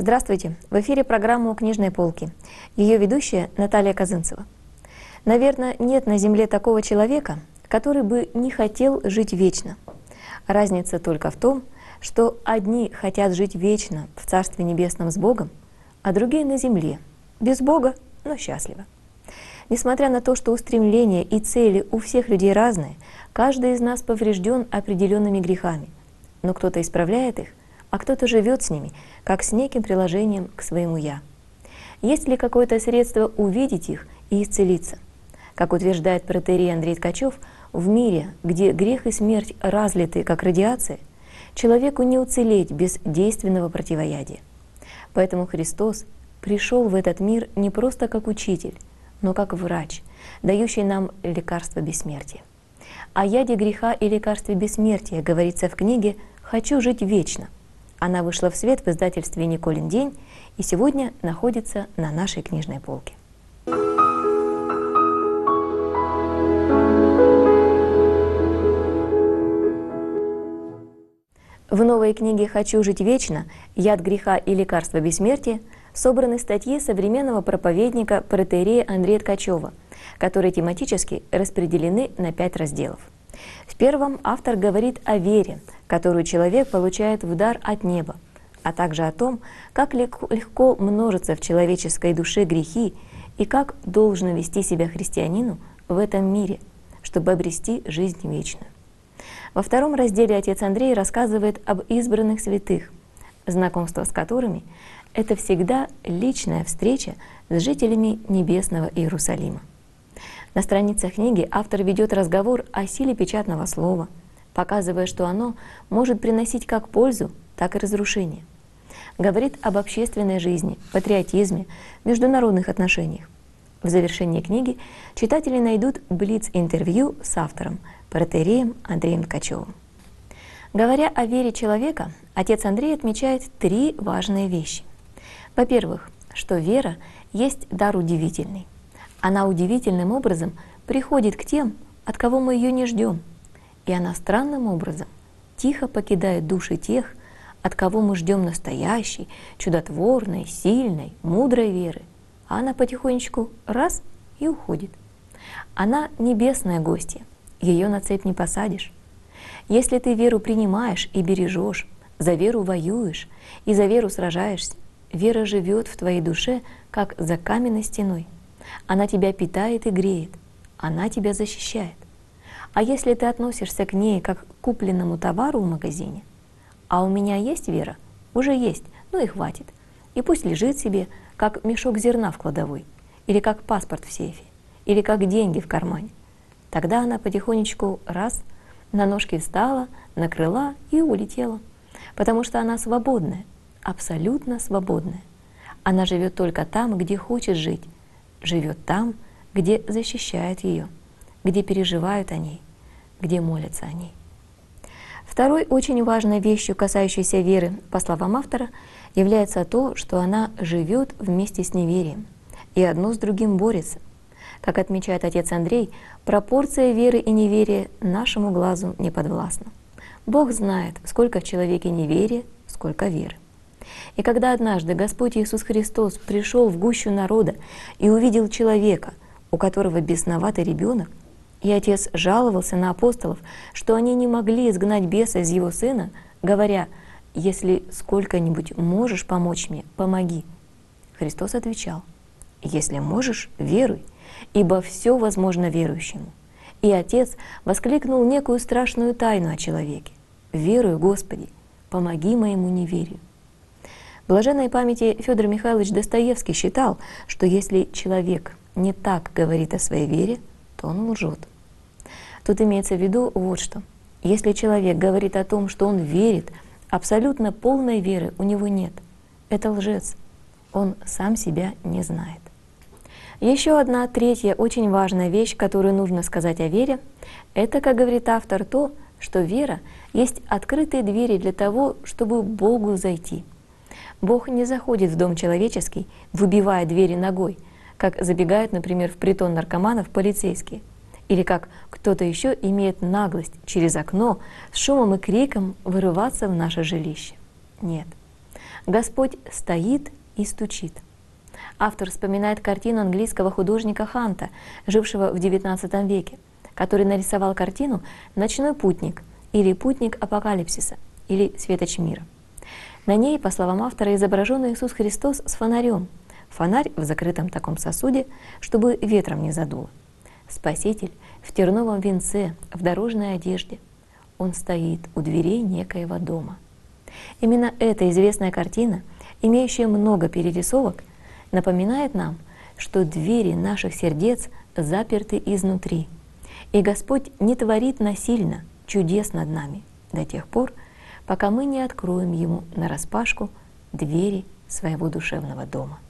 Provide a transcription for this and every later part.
Здравствуйте! В эфире программа «У книжной полки». Ее ведущая Наталья Казынцева. Наверное, нет на земле такого человека, который бы не хотел жить вечно. Разница только в том, что одни хотят жить вечно в Царстве Небесном с Богом, а другие на земле, без Бога, но счастливо. Несмотря на то, что устремления и цели у всех людей разные, каждый из нас поврежден определенными грехами. Но кто-то исправляет их, а кто-то живет с ними, как с неким приложением к своему «я». Есть ли какое-то средство увидеть их и исцелиться? Как утверждает протоиерей Андрей Ткачев, в мире, где грех и смерть разлиты, как радиация, человеку не уцелеть без действенного противоядия. Поэтому Христос пришел в этот мир не просто как учитель, но как врач, дающий нам лекарство бессмертия. О яде греха и лекарстве бессмертия говорится в книге «Хочу жить вечно». Она вышла в свет в издательстве «Николин день» и сегодня находится на нашей книжной полке. В новой книге «Хочу жить вечно. Яд греха и лекарство бессмертия» собраны статьи современного проповедника протоиерея Андрея Ткачева, которые тематически распределены на 5 разделов. В первом автор говорит о вере, которую человек получает в дар от неба, а также о том, как легко множатся в человеческой душе грехи и как должно вести себя христианину в этом мире, чтобы обрести жизнь вечную. Во втором разделе отец Андрей рассказывает об избранных святых, знакомство с которыми — это всегда личная встреча с жителями небесного Иерусалима. На страницах книги автор ведет разговор о силе печатного слова, показывая, что оно может приносить как пользу, так и разрушение. Говорит об общественной жизни, патриотизме, международных отношениях. В завершении книги читатели найдут блиц-интервью с автором, протоиереем Андреем Ткачевым. Говоря о вере человека, отец Андрей отмечает 3 важные вещи. Во-первых, что вера есть дар удивительный. Она удивительным образом приходит к тем, от кого мы ее не ждем. И она странным образом тихо покидает души тех, от кого мы ждем настоящей, чудотворной, сильной, мудрой веры. А она потихонечку раз и уходит. Она небесная гостья, ее на цепь не посадишь. Если ты веру принимаешь и бережешь, за веру воюешь и за веру сражаешься, вера живет в твоей душе, как за каменной стеной. Она тебя питает и греет, она тебя защищает. А если ты относишься к ней как к купленному товару в магазине, а у меня есть вера, уже есть, ну и хватит, и пусть лежит себе, как мешок зерна в кладовой, или как паспорт в сейфе, или как деньги в кармане, тогда она потихонечку раз на ножки встала, на крыла и улетела, потому что она свободная, абсолютно свободная. Она живет только там, где хочет жить, живет там, где защищают ее, где переживают о ней, где молятся о ней. Второй очень важной вещью, касающейся веры, по словам автора, является то, что она живет вместе с неверием и одно с другим борется. Как отмечает отец Андрей, пропорция веры и неверия нашему глазу не подвластна. Бог знает, сколько в человеке неверия, сколько веры. И когда однажды Господь Иисус Христос пришел в гущу народа и увидел человека, у которого бесноватый ребенок, и отец жаловался на апостолов, что они не могли изгнать беса из его сына, говоря: «Если сколько-нибудь можешь помочь мне, помоги». Христос отвечал: «Если можешь, веруй, ибо все возможно верующему». И отец воскликнул некую страшную тайну о человеке: «Верую, Господи, помоги моему неверию». Блаженной памяти Федор Михайлович Достоевский считал, что если человек не так говорит о своей вере, то он лжет. Тут имеется в виду вот что. Если человек говорит о том, что он верит, абсолютно полной веры у него нет. Это лжец. Он сам себя не знает. Еще одна, третья, очень важная вещь, которую нужно сказать о вере, это, как говорит автор, то, что вера есть открытые двери для того, чтобы Богу зайти. Бог не заходит в дом человеческий, выбивая двери ногой, как забегают, например, в притон наркоманов полицейские, или как кто-то еще имеет наглость через окно с шумом и криком вырываться в наше жилище. Нет. Господь стоит и стучит. Автор вспоминает картину английского художника Ханта, жившего в XIX веке, который нарисовал картину «Ночной путник» или «Путник апокалипсиса» или «Светоч мира». На ней, по словам автора, изображен Иисус Христос с фонарем. Фонарь в закрытом таком сосуде, чтобы ветром не задуло. Спаситель в терновом венце, в дорожной одежде. Он стоит у дверей некоего дома. Именно эта известная картина, имеющая много перерисовок, напоминает нам, что двери наших сердец заперты изнутри, и Господь не творит насильно чудес над нами до тех пор, пока мы не откроем Ему нараспашку двери своего душевного дома.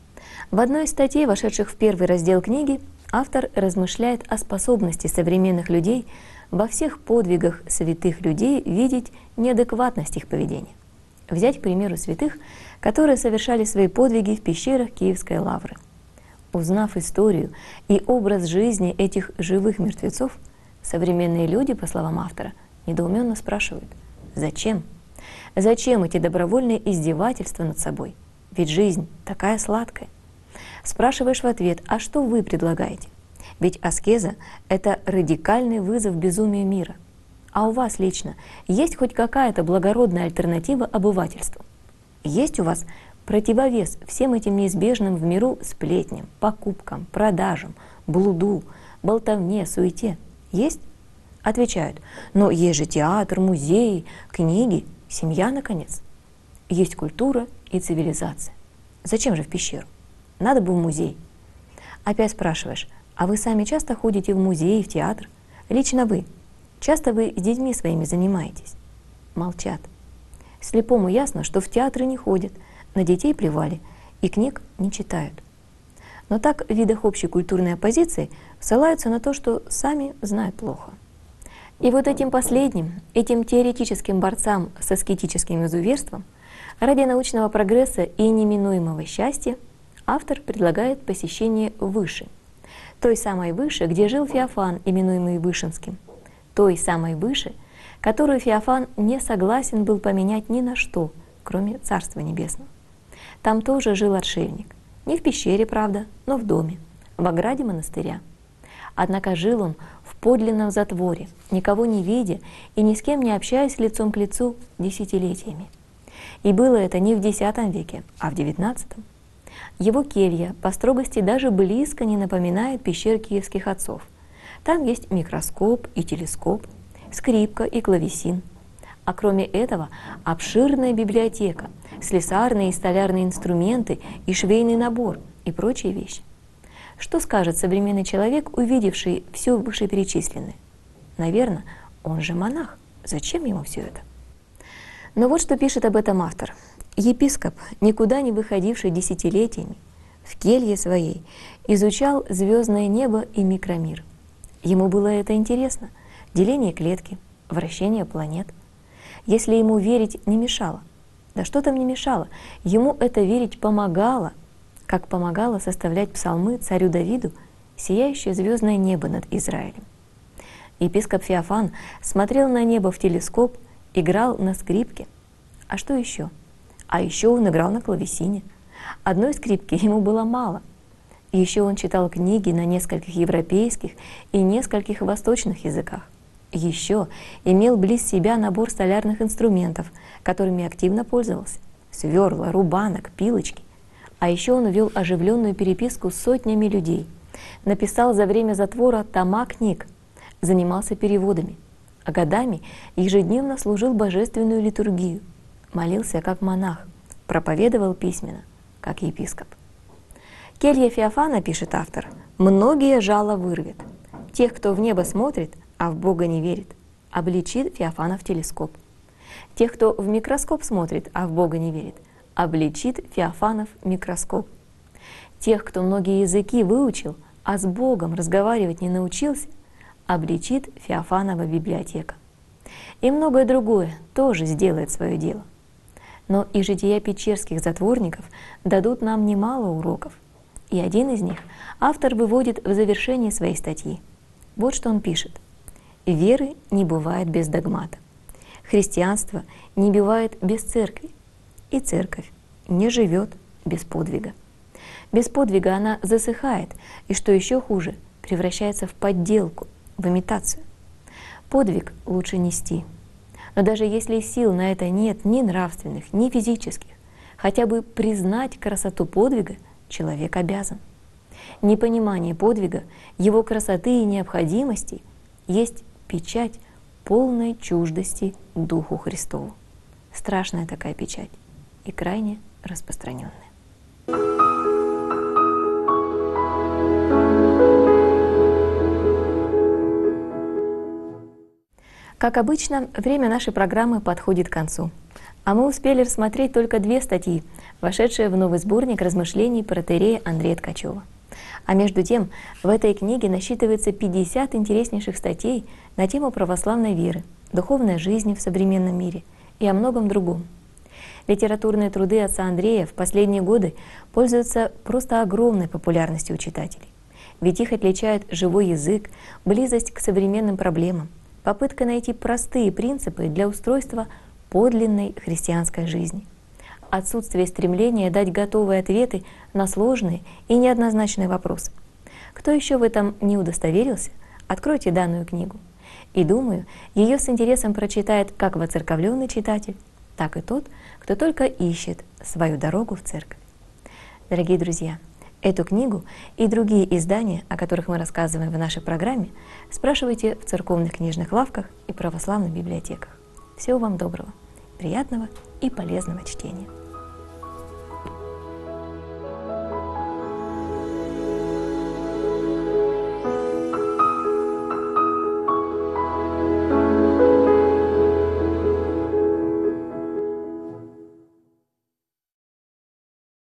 В одной из статей, вошедших в первый раздел книги, автор размышляет о способности современных людей во всех подвигах святых людей видеть неадекватность их поведения. Взять, к примеру, святых, которые совершали свои подвиги в пещерах Киевской лавры. Узнав историю и образ жизни этих живых мертвецов, современные люди, по словам автора, недоуменно спрашивают: зачем? Зачем эти добровольные издевательства над собой? Ведь жизнь такая сладкая. Спрашиваешь в ответ: а что вы предлагаете? Ведь аскеза — это радикальный вызов безумию мира. А у вас лично есть хоть какая-то благородная альтернатива обывательству? Есть у вас противовес всем этим неизбежным в миру сплетням, покупкам, продажам, блуду, болтовне, суете? Есть? Отвечают: но есть же театр, музеи, книги, семья, наконец. Есть культура и цивилизация. Зачем же в пещеру? Надо бы в музей. Опять спрашиваешь: а вы сами часто ходите в музей, в театр? Лично вы. Часто вы с детьми своими занимаетесь? Молчат. Слепому ясно, что в театры не ходят, на детей плевали и книг не читают. Но так в видах общей культурной оппозиции ссылаются на то, что сами знают плохо. И вот этим последним, этим теоретическим борцам с аскетическим изуверством, ради научного прогресса и неминуемого счастья, автор предлагает посещение Выши, той самой Выши, где жил Феофан, именуемый Вышинским, той самой Выши, которую Феофан не согласен был поменять ни на что, кроме Царства Небесного. Там тоже жил отшельник, не в пещере, правда, но в доме, в ограде монастыря. Однако жил он в подлинном затворе, никого не видя и ни с кем не общаясь лицом к лицу десятилетиями. И было это не в X веке, а в XIX. Его келья по строгости даже близко не напоминает пещер киевских отцов. Там есть микроскоп и телескоп, скрипка и клавесин. А кроме этого обширная библиотека, слесарные и столярные инструменты и швейный набор и прочие вещи. Что скажет современный человек, увидевший все вышеперечисленное? Наверное, он же монах. Зачем ему все это? Но вот что пишет об этом автор. Епископ, никуда не выходивший десятилетиями, в келье своей изучал звездное небо и микромир. Ему было это интересно — деление клетки, вращение планет. Если ему верить не мешало, да что там не мешало, ему это верить помогало, как помогало составлять псалмы царю Давиду сияющее звездное небо над Израилем. Епископ Феофан смотрел на небо в телескоп, играл на скрипке. А что еще? А еще он играл на клавесине. Одной скрипки ему было мало. Еще он читал книги на нескольких европейских и нескольких восточных языках. Еще имел близ себя набор столярных инструментов, которыми активно пользовался. Сверла, рубанок, пилочки. А еще он вел оживленную переписку с сотнями людей. Написал за время затвора тома книг, занимался переводами. А годами ежедневно служил божественную литургию. Молился как монах, проповедовал письменно, как епископ. Келья Феофана, пишет автор, многие жало вырвет. Тех, кто в небо смотрит, а в Бога не верит, обличит Феофана в телескоп. Тех, кто в микроскоп смотрит, а в Бога не верит, обличит Феофанов микроскоп. Тех, кто многие языки выучил, а с Богом разговаривать не научился, обличит Феофанова библиотека. И многое другое тоже сделает свое дело. Но и жития печерских затворников дадут нам немало уроков. И один из них автор выводит в завершении своей статьи. Вот что он пишет. «Веры не бывает без догмата. Христианство не бывает без церкви. И церковь не живет без подвига. Без подвига она засыхает, и, что еще хуже, превращается в подделку, в имитацию. Подвиг лучше нести. Но даже если сил на это нет ни нравственных, ни физических, хотя бы признать красоту подвига человек обязан. Непонимание подвига, его красоты и необходимости есть печать полной чуждости Духу Христову. Страшная такая печать и крайне распространенная. Как обычно, время нашей программы подходит к концу, а мы успели рассмотреть только 2 статьи, вошедшие в новый сборник размышлений протоиерея Андрея Ткачева. А между тем, в этой книге насчитывается 50 интереснейших статей на тему православной веры, духовной жизни в современном мире и о многом другом. Литературные труды отца Андрея в последние годы пользуются просто огромной популярностью у читателей, ведь их отличает живой язык, близость к современным проблемам, попытка найти простые принципы для устройства подлинной христианской жизни, отсутствие стремления дать готовые ответы на сложные и неоднозначные вопросы. Кто еще в этом не удостоверился, откройте данную книгу. И думаю, ее с интересом прочитает как воцерковленный читатель, так и тот, кто только ищет свою дорогу в церковь. Дорогие друзья, эту книгу и другие издания, о которых мы рассказываем в нашей программе, спрашивайте в церковных книжных лавках и православных библиотеках. Всего вам доброго, приятного и полезного чтения.